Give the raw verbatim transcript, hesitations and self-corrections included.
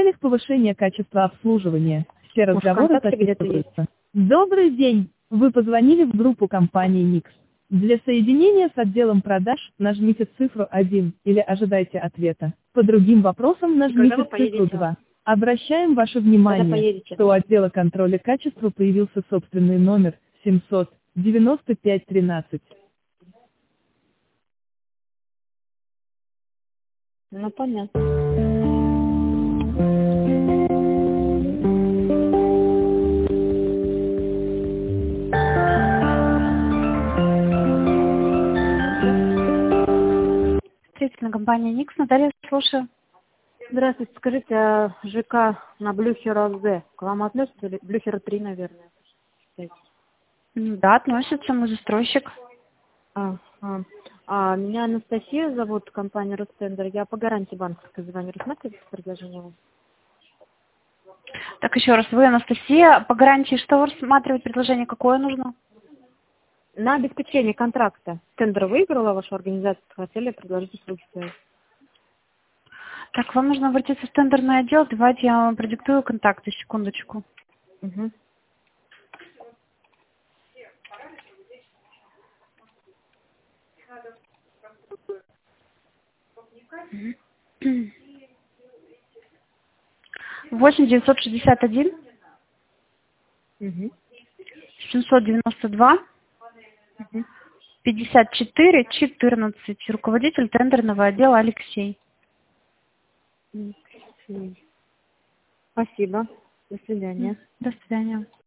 целях повышения качества обслуживания. Все Может, разговоры контакты где-то записываются. Добрый день! Вы позвонили в группу компании Никс. Для соединения с отделом продаж нажмите цифру один или ожидайте ответа. По другим вопросам И когда нажмите вы цифру поедете? два. Обращаем ваше Когда внимание, поедете? что у отдела контроля качества появился собственный номер семьсот девяносто пять тринадцать. Ну, понятно. Строительная компания Никс. Наталья, слушаю. Здравствуйте, скажите, а ЖК на Блюхера Г к вам относится или Блюхера три, наверное? М, Да, относится, мы застройщик. А, а, а, меня Анастасия зовут, компания Ростендер. Я по гарантии банковской звоню. Рассматриваете предложение? вам? Так, еще раз, вы, Анастасия, по гарантии что рассматривать предложение, какое нужно? На обеспечение контракта. Тендер выиграла ваша организация, хотели предложить услуги свои. Так, вам нужно обратиться в тендерный отдел, давайте я вам продиктую контакты, секундочку. Угу. восемь девятьсот шестьдесят один Угу. семьсот девяносто два Угу. пятьдесят четыре четырнадцать. Руководитель тендерного отдела Алексей. Спасибо. До свидания. До свидания.